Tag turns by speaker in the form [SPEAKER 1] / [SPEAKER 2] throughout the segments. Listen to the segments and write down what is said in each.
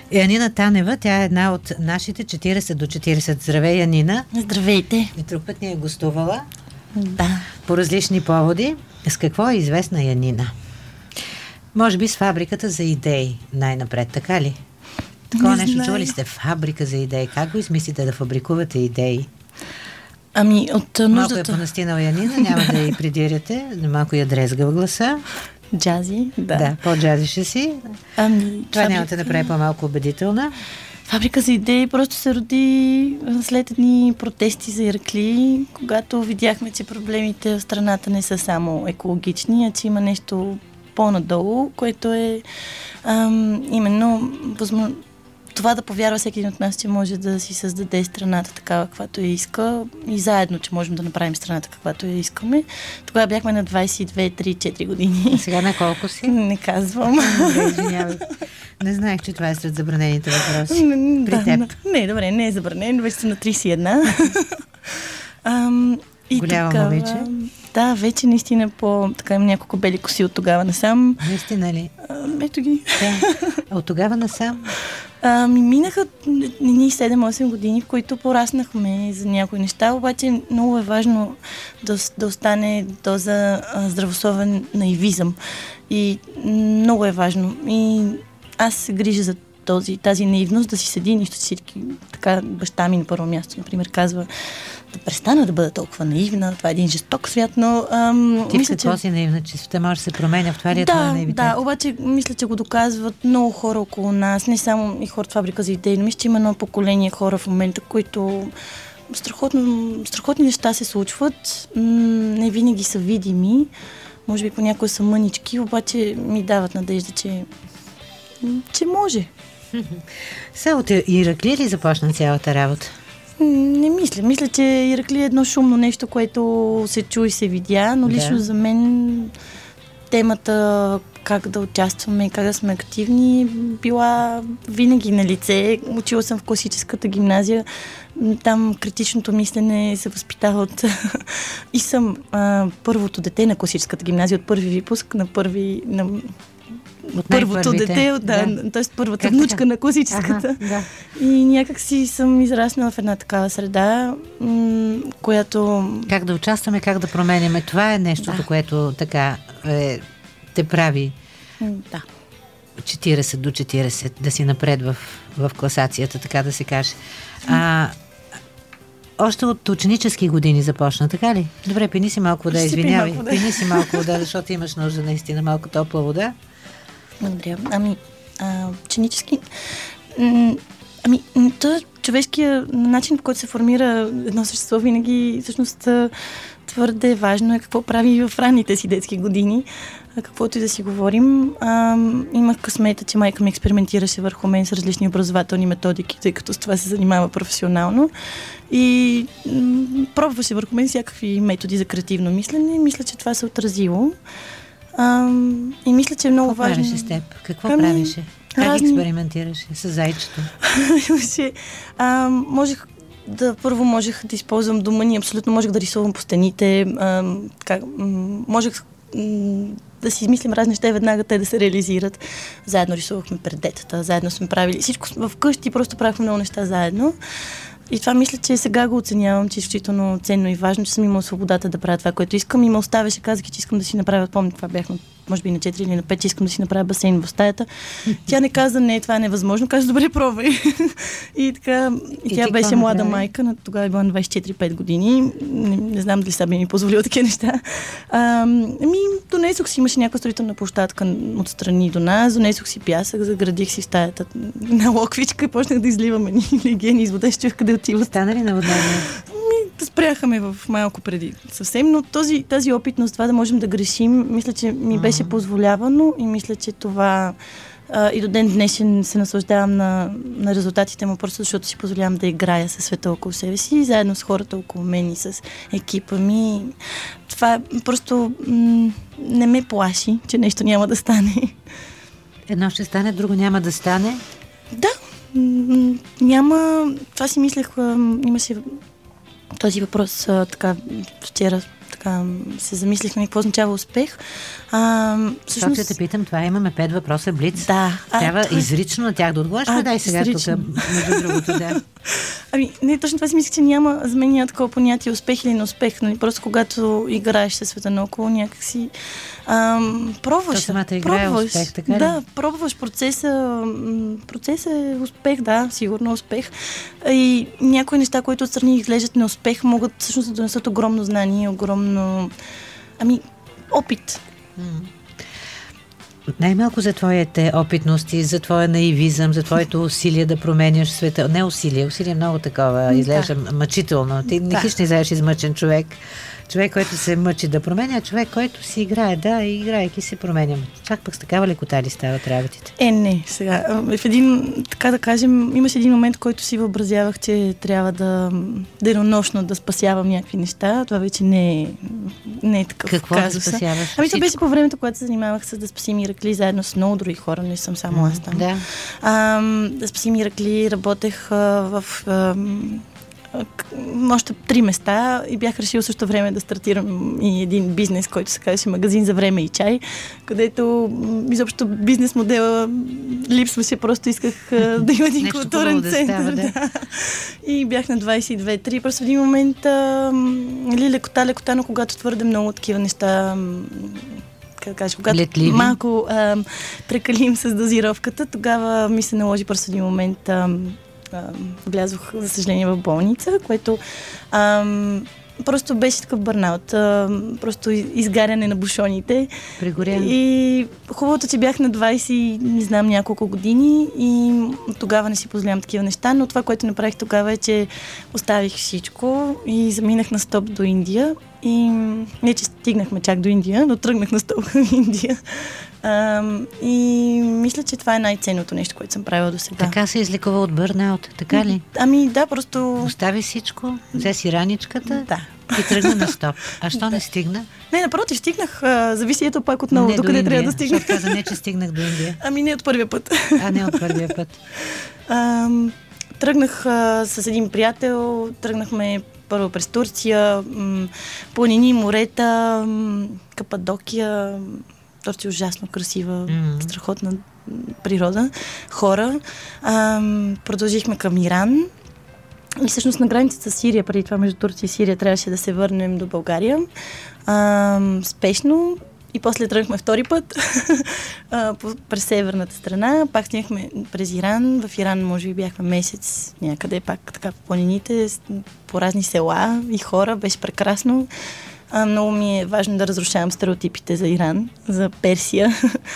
[SPEAKER 1] Янина Танева, тя е една от нашите 40 до 40. Здравей, Янина.
[SPEAKER 2] Здравейте.
[SPEAKER 1] И друг път ни е гостувала.
[SPEAKER 2] Да.
[SPEAKER 1] По различни поводи. С какво е известна Янина? Може би с фабриката за идеи най-напред, така ли? Такова нещо чували сте? Фабрика за идеи. Как го измислите да фабрикувате идеи?
[SPEAKER 2] Ами, от нуждата...
[SPEAKER 1] Малко е понастинал Янина, няма да я придирате. Малко я дрезга в гласа.
[SPEAKER 2] Джази, да.
[SPEAKER 1] Да, по-джази ще си.
[SPEAKER 2] Ами,
[SPEAKER 1] това няма да направи по-малко убедителна.
[SPEAKER 2] Фабрика за идеи просто се роди след едни протести за Иракли, когато видяхме, че проблемите в страната не са само екологични, а че има нещо по-надолу, което е именно това да повярва всеки един от нас, че може да си създаде страната такава, каквато я иска, и заедно, че можем да направим страната каквато я искаме. Тогава бяхме на 22, 3, 4 години.
[SPEAKER 1] А сега на колко си?
[SPEAKER 2] Не казвам.
[SPEAKER 1] Извинявай. Не знаех, че това е сред забранените въпроси. При теб.
[SPEAKER 2] Не, добре, не е забранен. Вече съм на 31.
[SPEAKER 1] Голямо момиче.
[SPEAKER 2] Да, вече наистина така имам няколко бели коси от тогава насам.
[SPEAKER 1] Наистина ли?
[SPEAKER 2] Ето ги.
[SPEAKER 1] Да. А от тогава насам?
[SPEAKER 2] Минаха ни 7-8 години, в които пораснахме за някои неща, обаче много е важно да остане доза здравословен наивизъм. И много е важно. И аз се грижа за тази наивност, да си седи нищо всички. Така баща ми на първо място, например, казва да престана да бъда толкова наивна. Това е един жесток свят, но...
[SPEAKER 1] Ти в какво си наивна? Честта може да се променя, в това ли е това наивитет?
[SPEAKER 2] Да, обаче мисля, че го доказват много хора около нас, не само и хора от фабрика за идеи, но мисля, че има едно поколение хора в момента, които страхотни неща се случват, не винаги са видими, може би понякога са мънички, обаче ми дават надежда, че може.
[SPEAKER 1] Сега от Иракли ли започна цялата работа?
[SPEAKER 2] Не мисля. Мисля, че Иракли е едно шумно нещо, което се чу и се видя, но лично за мен темата как да участваме, как да сме активни, била винаги на лице. Учила съм в класическата гимназия. Там критичното мислене се възпитава от... и съм първото дете на класическата гимназия, от първи випуск на първото дете, т.е. първата внучка на класическата. И някак си съм израснала в една такава среда, която...
[SPEAKER 1] Как да участваме, как да променяме. Това е нещото, което така те прави 40 до 40, да си напред в класацията, така да се каже. Още от ученически години започна, така ли? Добре, пини си малко вода, извинявай. Пини си малко вода, защото имаш нужда наистина малко топла вода.
[SPEAKER 2] Благодаря. Ученически... човешкия начин, по който се формира едно същество, винаги всъщност твърде важно е какво прави в ранните си детски години. Каквото и да си говорим. Имах късмета, че майка ми експериментираше върху мен с различни образователни методики, тъй като с това се занимава професионално. И пробваше върху мен всякакви методи за креативно мислене. Мисля, че това се отразило. И мисля, че е много важно.
[SPEAKER 1] Какво правеше с теб? Какво правеше? Как експериментираше с зайчето?
[SPEAKER 2] Можех да използвам думани, абсолютно можех да рисувам по стените, можех да си измислим разни неща и веднага те да се реализират. Заедно рисувахме пред детата, заедно сме правили всичко вкъщи, просто правихме много неща заедно. И това мисля, че сега го оценявам, че е изключително ценно и важно, че съм имала свободата да правя това, което искам. И ме оставяше, казах, че искам да си направя, помня, това бяхме може би на 4 или на 5, че искам да си направя басейн в стаята. Тя не каза, не, това е невъзможно. Каза, добре, пробвай. И така, тя беше млада майка, тогава е била на 24-5 години. Не знам дали сега би ми позволила такива неща. Донесох си, имаше някаква строителна площадка отстрани до нас, донесох си пясък, заградих си в стаята на локвичка и почнах да изливаме легени из вода, ще къде отива.
[SPEAKER 1] Стана ли наводнение?
[SPEAKER 2] Спряхме в малко преди съвсем, но тази опитност, това да можем да грешим, мисля, че ми беше позволявано и мисля, че това и до ден днешен се наслаждавам на резултатите му, просто защото си позволявам да играя със света около себе си, заедно с хората около мен и с екипа ми. Това просто не ме плаши, че нещо няма да стане.
[SPEAKER 1] Едно ще стане, друго няма да стане?
[SPEAKER 2] Да, няма. Това си мислех, имаше този въпрос така вчера така се замислих на какво означава успех.
[SPEAKER 1] Всъщност... Защото те питам, това имаме 5 въпроса блиц.
[SPEAKER 2] Да.
[SPEAKER 1] Трябва изрично на тях да отговориш. Дай сега тук, между другото, да.
[SPEAKER 2] Не, точно това си мисля, че няма за мен няма такова понятие успех или неуспех. Нали? Просто когато играеш със света наоколо, някакси пробваш.
[SPEAKER 1] Самата игра е успех, така ли?
[SPEAKER 2] Да, пробваш процеса. Процесът е успех, да, сигурно успех. И някои неща, които отстрани изглеждат неуспех, могат всъщност да донесат огромно знание, огромно опит.
[SPEAKER 1] Най-малко за твоите опитности, за твоя наивизъм, за твоето усилие да променяш света. Не усилие е много такова, изглежда мъчително. Ти не хищ не изглеждаш измъчен човек. Човек, който се мъчи да променя, човек, който си играе, и играйки се променям. Чак пък с такава лекота ли стават работите?
[SPEAKER 2] Не, сега. В един, така да кажем, имаше един момент, в който си въобразявах, че трябва да денонощно да спасявам някакви неща. Това вече не е такъв
[SPEAKER 1] казус. Какво да спасяваш?
[SPEAKER 2] Това беше по времето, когато се занимавах с да спасим Иракли заедно с много други хора, не съм само аз там.
[SPEAKER 1] Да.
[SPEAKER 2] Да спасим Иракли, работех в още 3 места и бях решила също време да стартирам и един бизнес, който се казваше магазин за време и чай, където изобщо бизнес модела липсваше, просто исках да има един културен център. Да. И бях на 22-3. Просто в един момент лекота, но когато твърде много такива неща когато
[SPEAKER 1] летливи,
[SPEAKER 2] малко прекалим с дозировката, тогава ми се наложи просто един момент влязох, за съжаление, в болница, което просто беше такъв бърнаут, просто изгаряне на бушоните.
[SPEAKER 1] Прегоря.
[SPEAKER 2] И хубавото, че бях на 20, не знам, няколко години и тогава не си позволявам такива неща, но това, което направих тогава е, че оставих всичко и заминах на стоп до Индия. И не, че стигнахме чак до Индия, но тръгнах на стоп в Индия. И мисля, че това е най-ценното нещо, което съм правила до сега.
[SPEAKER 1] Така се излекува от бърнаут, така ли?
[SPEAKER 2] Да, просто...
[SPEAKER 1] Остави всичко, взе си раничката
[SPEAKER 2] и
[SPEAKER 1] тръгна на стоп. А що не стигна?
[SPEAKER 2] Не, напротив, стигнах. Зависи ето пак отново, докъде трябва да стигна.
[SPEAKER 1] Защото каза не, че стигнах до Индия.
[SPEAKER 2] Не от първия път.
[SPEAKER 1] Не от първия път.
[SPEAKER 2] Тръгнах с един приятел, тръгнахме първо през Турция, планини, морета, Кападокия. Турция е ужасно красива, страхотна природа, хора. Продължихме към Иран и всъщност на границата с Сирия, преди това между Турция и Сирия, трябваше да се върнем до България. Спешно. И после тръгнахме втори път през северната страна. Пак стигнахме през Иран. В Иран може би бяхме месец някъде, пак така по планините, по разни села и хора. Беше прекрасно. Много ми е важно да разрушавам стереотипите за Иран, за Персия.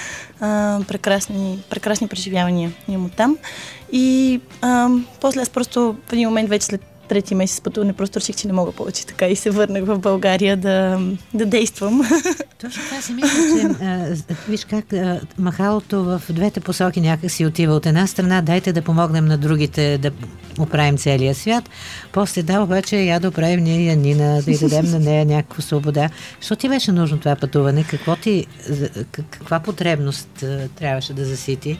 [SPEAKER 2] Прекрасни преживявания имам оттам. И после аз просто в един момент вече след 3 месец пътуване просто реших, че не мога повече така и се върнах в България да действам.
[SPEAKER 1] Точно това си мисля, че виж как махалото в двете посоки някак си отива. От една страна дайте да помогнем на другите да оправим целия свят, после обаче я да оправим ние Янина, да й дадем на нея някаква свобода. Що ти беше нужно това пътуване? Каква потребност трябваше да засити?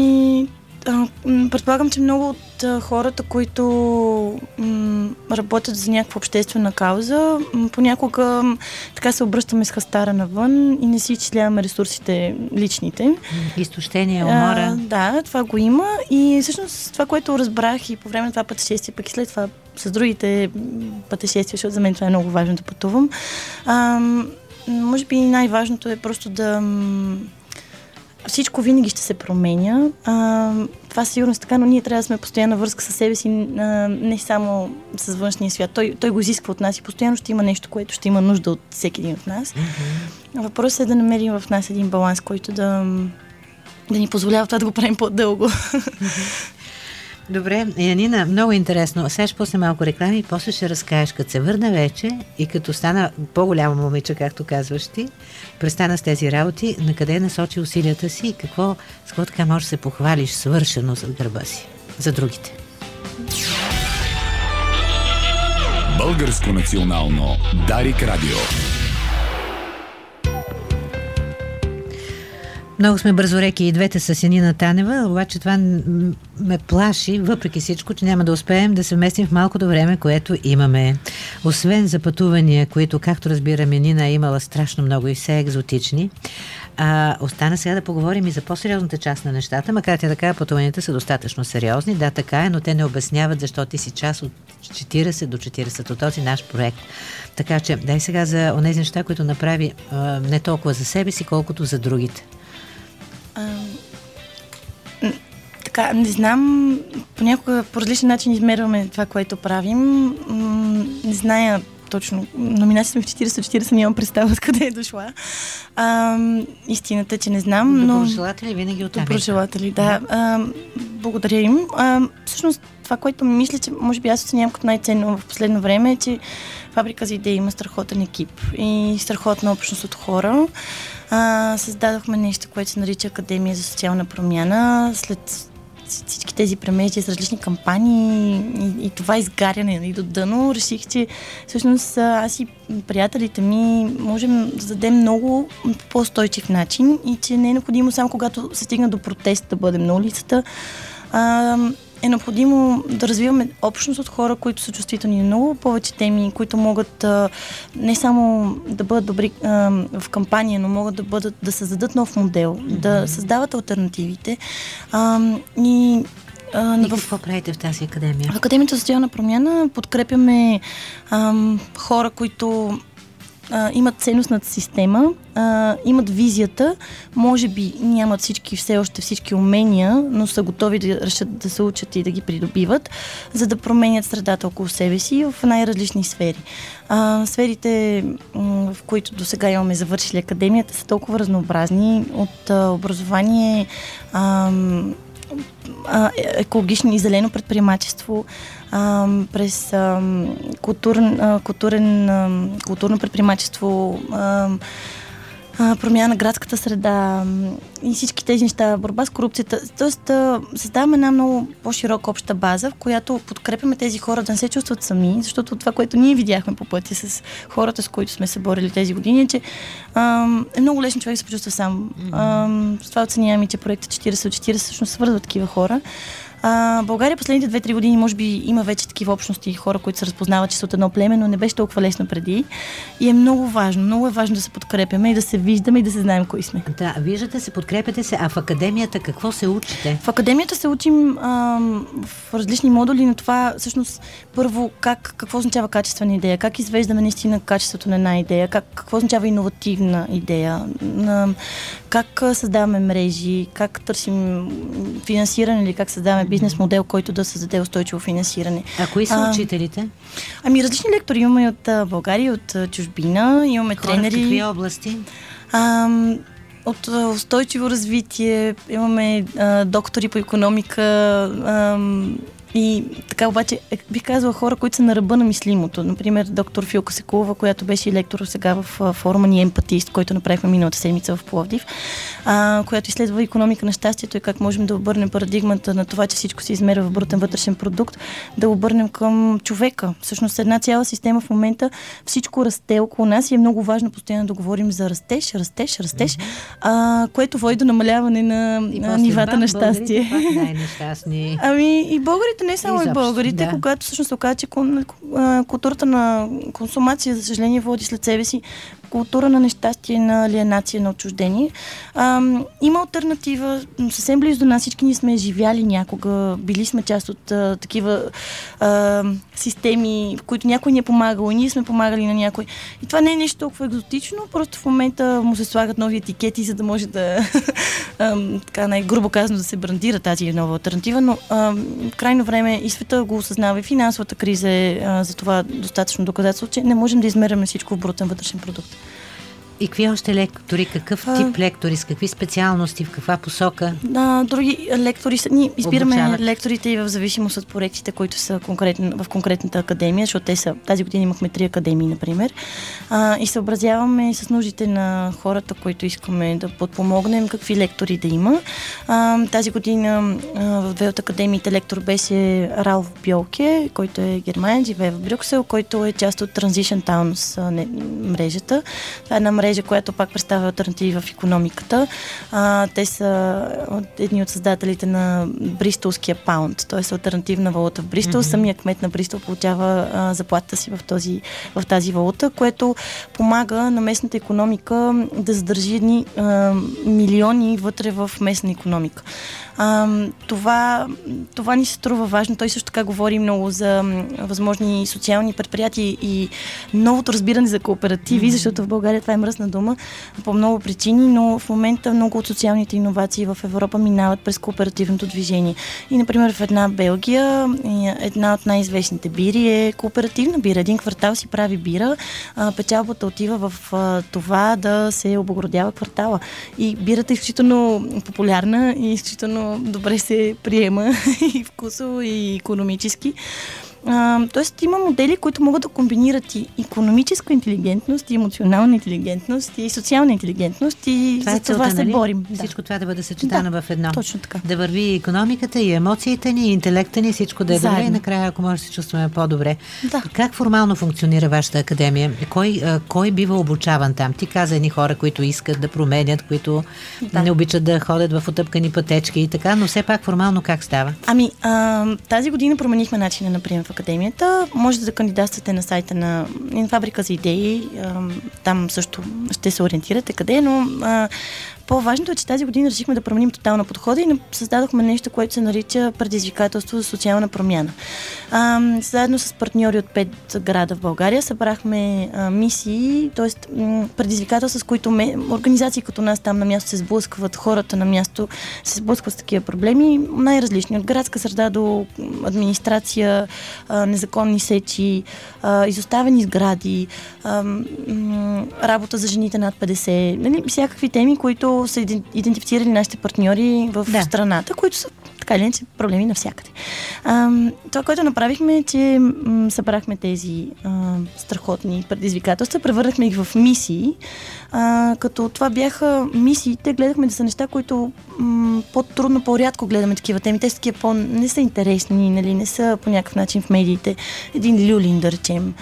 [SPEAKER 2] Предполагам, че много от хората, които работят за някаква обществена кауза, понякога така се обръщаме с хастара навън и не си изчисляваме ресурсите личните.
[SPEAKER 1] Изтощение, умора.
[SPEAKER 2] Да, това го има и всъщност това, което разбрах и по време на това пътешествие, пък и след това с другите пътешествия, защото за мен това е много важно да пътувам, може би най-важното е просто да... Всичко винаги ще се променя. Това сигурно е така, но ние трябва да сме постоянна връзка със себе си, не само с външния свят. Той го изисква от нас и постоянно ще има нещо, което ще има нужда от всеки един от нас. Въпросът е да намерим в нас един баланс, който да ни позволява това да го правим по-дълго.
[SPEAKER 1] Добре, Янина, много интересно. Сега ще пусне малко реклами и после ще разкажеш, като се върна вече и като стана по-голяма момиче, както казваш ти, престана с тези работи, на къде насочи усилията си и с какво така можеш да се похвалиш свършено зад гърба си за другите.
[SPEAKER 3] Българско национално Дарик Радио.
[SPEAKER 1] Много сме бързореки и двете с Янина Танева, обаче това ме плаши, въпреки всичко, че няма да успеем да се вместим в малкото време, което имаме. Освен за пътувания, които, както разбирам, Янина е имала страшно много и все екзотични, остана сега да поговорим и за по-сериозната част на нещата, макар че така пътуванията са достатъчно сериозни. Да, така е, но те не обясняват защо ти си част от 40 до 40 от този наш проект. Така че дай сега за онези неща, които направи не толкова за себе си, колкото за другите.
[SPEAKER 2] Така, не знам, понякога по различен начин измерваме това, което правим. Не зная точно. Номинация сме в 40-40, нямам представа откъде е дошла. Истината е, че не знам, но...
[SPEAKER 1] Доброжелатели винаги от Америка.
[SPEAKER 2] Доброжелатели, да. Благодаря им. Всъщност, това, което мисля, че може би аз оценявам като най-ценно в последно време, е, че Фабрика за идеи има страхотен екип и страхотна общност от хора. Създадохме нещо, което се нарича Академия за социална промяна. След всички тези премежи с различни кампании и това изгаряне и до дъно, реших, че всъщност аз и приятелите ми можем да дадем много по-устойчив начин и че не е необходимо само когато се стигна до протест да бъдем на улицата. Е необходимо да развиваме общност от хора, които са чувствителни на много повече теми, които могат не само да бъдат добри в кампания, но могат да създадат нов модел, да създават алтернативите. И
[SPEAKER 1] какво правите в тази академия?
[SPEAKER 2] В Академията за социална промяна подкрепяме хора, които имат ценностната система, имат визията, може би нямат все още всички умения, но са готови да решат да се учат и да ги придобиват, за да променят средата около себе си в най-различни сфери. Сферите, в които до сега имаме завършили академията, са толкова разнообразни, от образование, екологично и зелено предприемачество, през културно предприемачество, промяна на градската среда и всички тези неща, борба с корупцията. Тоест, създаваме една много по-широка обща база, в която подкрепяме тези хора да не се чувстват сами, защото това, което ние видяхме по пътя с хората, с които сме се борили тези години, е, че е много лесно човек да се почувства сам. С това оценяваме, че проектът 40 от 40 всъщност свързва такива хора. България последните 2-3 години може би има вече такива общности и хора, които се разпознават, че са от едно племе, но не беше толкова лесно преди. И е много важно да се подкрепяме и да се виждаме и да се знаем кои сме.
[SPEAKER 1] Да, виждате се, подкрепяте се, а в академията какво се учите?
[SPEAKER 2] В академията се учим в различни модули, но това всъщност първо какво означава качествена идея, как извеждаме наистина качеството на една идея, какво означава иновативна идея, как създаваме мрежи, как търсим финансиране или как създаваме бизнес модел, който да създаде устойчиво финансиране.
[SPEAKER 1] А кои са учителите?
[SPEAKER 2] Различни лектори имаме от България, от чужбина, имаме
[SPEAKER 1] хора
[SPEAKER 2] тренери.
[SPEAKER 1] В какви области?
[SPEAKER 2] От устойчиво развитие, имаме доктори по икономика и така обаче бих казала хора, които са на ръба на мислимото. Например, доктор Филка Секулова, която беше и лектор сега в форума ни Емпатист, който направихме миналата седмица в Пловдив, която изследва икономика на щастието и как можем да обърнем парадигмата на това, че всичко се измерва в брутен вътрешен продукт, да обърнем към човека. Всъщност една цяла система в момента, всичко расте около нас и е много важно постоянно да говорим за растеж, което води до намаляване на нивата на щастие.
[SPEAKER 1] Най-нещастни.
[SPEAKER 2] И българите, не само и българите, когато всъщност се оказа, че културата на консумация, за съжаление, води след себе си култура на нещастие, на алиенация, на отчуждение. Има алтернатива, съвсем близо до нас, всички ние сме живяли някога, били сме част от такива системи, в които някой ни е помагал и ние сме помагали на някой. И това не е нещо толкова екзотично, просто в момента му се слагат нови етикети, за да може да така най-грубо казано да се брандира тази нова алтернатива, но крайно време и света го осъзнава, и финансовата криза е за това достатъчно доказателство, че не можем да измеряме всичко в брутен вътрешен продукт.
[SPEAKER 1] И какви още лектори? Какъв тип лектори? С какви специалности? В каква посока?
[SPEAKER 2] Други лектори са... Ние избираме лекторите и в зависимост от проектите, които са в конкретната академия, защото тази година имахме 3 академии, например. И съобразяваме с нуждите на хората, които искаме да подпомогнем, какви лектори да има. Тази година в 2 от академиите лектор беше Ралф Бьолке, който е германец, живее в Брюксел, който е част от Transition Towns мрежата. Това е една мрежа мрежа, която пак представя алтернативи в икономиката. Те са едни от създателите на бристолския паунд, т.е. алтернативна валута в Бристол. Самия кмет на Бристол получава заплатата си в тази валута, което помага на местната икономика да задържи едни милиони вътре в местна икономика. Това ни се струва важно. Той също така говори много за възможни социални предприятия и новото разбиране за кооперативи, защото в България това е мръсна дума по много причини, но в момента много от социалните иновации в Европа минават през кооперативното движение. И, например, в една Белгия, една от най-известните бири е кооперативна бира. Един квартал си прави бира, печалбата отива в това да се облагородява квартала. И бирата е изключително популярна и изключително добре се приема и вкусово, и икономически. Тоест има модели, които могат да комбинират и икономическа интелигентност, и емоционална интелигентност, и социална интелигентност, и за това се борим.
[SPEAKER 1] Всичко това да бъде съчетано в едно.
[SPEAKER 2] Точно така.
[SPEAKER 1] Да върви икономиката, и емоциите ни, и интелекта ни, всичко да е добре и накрая, ако може да се чувстваме по-добре. Да. Как формално функционира вашата академия? Кой бива обучаван там? Ти каза едни хора, които искат да променят, които не обичат да ходят в отъпкани пътечки и така, но все пак формално как става?
[SPEAKER 2] Тази година променихме начина на прием в академията. Можете да кандидатствате на сайта на Фабрика за идеи. Там също ще се ориентирате къде, но по-важното е, че тази година решихме да променим тотално подхода и създадохме нещо, което се нарича предизвикателство за социална промяна. Заедно с партньори от 5 града в България събрахме мисии, т.е. предизвикателства, с които организации като нас там на място се сблъскват, хората на място се сблъскват с такива проблеми, най-различни. От градска среда до администрация, незаконни сечи, изоставени сгради, работа за жените над 50, нали, всякакви теми, които са идентифицирали нашите партньори в страната, които са така или иначе проблеми навсякъде. Това, което направихме е, че събрахме тези страхотни предизвикателства, превърнахме ги в мисии, като това бяха мисиите, гледахме да са неща, които по-трудно, по-рядко гледаме такива теми. Те са такива не са интересни, нали, не са по някакъв начин в медиите. Един люлин, да речем,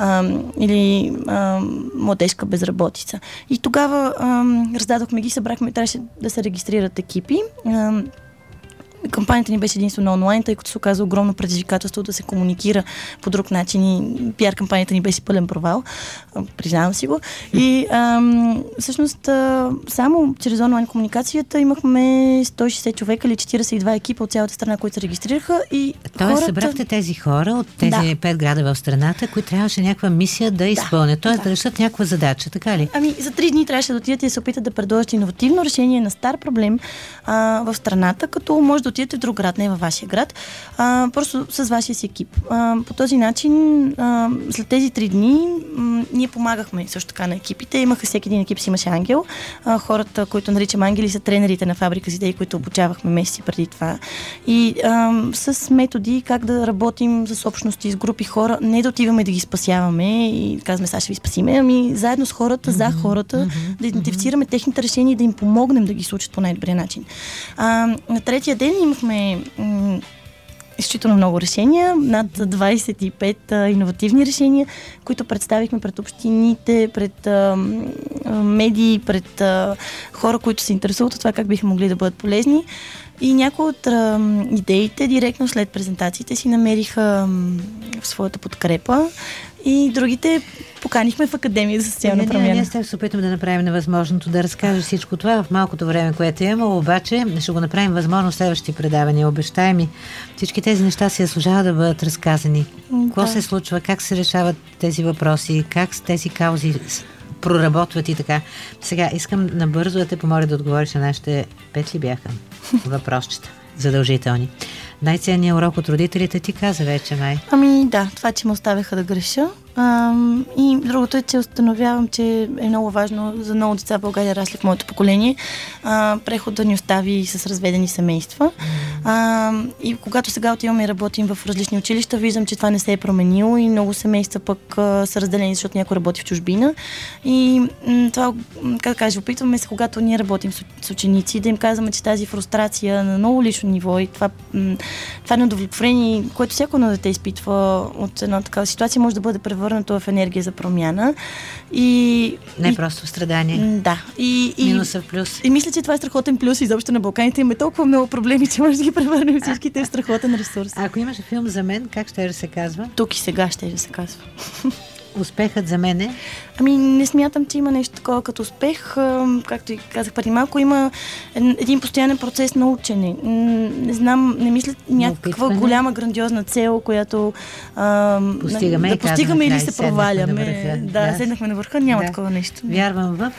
[SPEAKER 2] или младежка безработица. И тогава раздадохме ги, събрахме, трябваше да се регистрират екипи. Кампанията ни беше единствено онлайн, тъй като се оказа огромно предизвикателство да се комуникира по друг начин и пиар кампанията ни беше пълен провал, признавам си го. И всъщност само чрез онлайн комуникацията имахме 160 човека или 42 екипа от цялата страна, които се регистрираха.
[SPEAKER 1] Тоест събрахте тези хора от тези 5 града в страната, които трябваше някаква мисия да изпълнят, т.е. да решат някаква задача, така ли?
[SPEAKER 2] За 3 дни трябваше да отидете и да се опитат да предложат иновативно решение на стар проблем в страната, като може да отидете в друг град, не във вашия град, просто с вашия си екип. По този начин, след тези 3 дни, ние помагахме също така на екипите. Всеки един екип си имаше ангел. Хората, които наричам ангели, са тренерите на Фабрика за идеи, които обучавахме месеци преди това. И с методи как да работим с общности, с групи хора, не да отиваме да ги спасяваме и казваме, сега ще ви спасиме, заедно с хората, за хората, да идентифицираме техните решения и да им помогнем да ги случат по най-добрия начин. На третия ден имахме изключително много решения, над 25 иновативни решения, които представихме пред общините, пред медии, пред хора, които се интересуват от това как биха могли да бъдат полезни. И някои от идеите директно след презентациите си намериха своята подкрепа и другите поканихме в Академия за социална промяна.
[SPEAKER 1] Ние ще се опитаме да направим невъзможното, да разкажеш всичко това в малкото време, което имаме, обаче ще го направим възможно в следващите предавания. Обещай ми, всички тези неща си заслужават да бъдат разказани. Какво се случва, как се решават тези въпроси, как тези каузи проработват и така. Сега искам набързо да те помоля да отговориш на нашите 5 ли бяха въпросчета, задължителни. Най-ценният урок от родителите ти каза вече, май.
[SPEAKER 2] Това, че ме оставяха да греша. И другото е, че установявам, че е много важно за много деца в България, расли в моето поколение, преход да ни остави с разведени семейства. И когато сега отиваме и работим в различни училища, виждам, че това не се е променило и много семейства пък са разделени, защото някой работи в чужбина. И това, как да кажа, опитваме се, когато ние работим с ученици, да им казваме, че тази фрустрация на много лично ниво и това неудовлетворение, което всяко едно дете изпитва от една такава ситуация, може да бъде превърнато в енергия за промяна.
[SPEAKER 1] Не просто в страдание.
[SPEAKER 2] Да.
[SPEAKER 1] Минуса в плюс.
[SPEAKER 2] И мисля, че това е страхотен плюс. Изобщо на Балканите имаме толкова много проблеми, че може да ги превърнем всичките в страхотен ресурс.
[SPEAKER 1] А ако имаше филм за мен, как ще да се казва?
[SPEAKER 2] Тук и сега ще да се казва.
[SPEAKER 1] Успехът за мен е?
[SPEAKER 2] Не смятам, че има нещо такова като успех. Както и казах преди малко, има един постоянен процес на учене. Не знам, не мисля някаква голяма грандиозна цел, която
[SPEAKER 1] постигаме
[SPEAKER 2] или се проваляме. Седнахме на върха, няма такова нещо.
[SPEAKER 1] Вярвам в?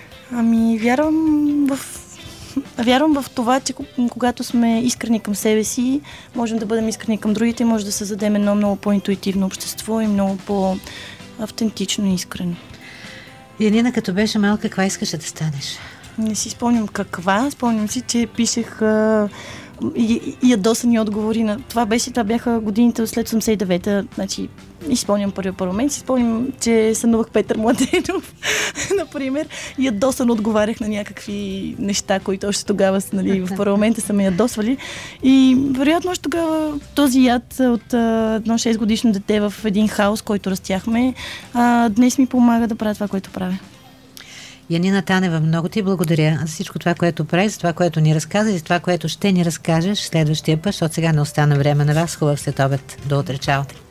[SPEAKER 2] Вярвам в това, че когато сме искрени към себе си, можем да бъдем искрени към другите и може да създадем едно много по-интуитивно общество и много по-автентично и искрено.
[SPEAKER 1] Янина, като беше малка, каква искаше да станеш?
[SPEAKER 2] Не си спомням каква. Спомням си, че пишех ядосани отговори на... Това бяха годините след 89-та. Значи, и спомням първия парламент. Си спомням, че сънувах Петър Младенов, например. Ядосан отговарях на някакви неща, които още тогава в парламента са ме ядосвали. И вероятно още тогава този яд от едно 6-годишно дете в един хаос, който растяхме, днес ми помага да правя това, което правя.
[SPEAKER 1] Янина Танева, много ти благодаря за всичко това, което правиш, за това, което ни разказа и за това, което ще ни разкажеш следващия път, защото сега не остана време на вас. Хубав следобед. До утре. Чао!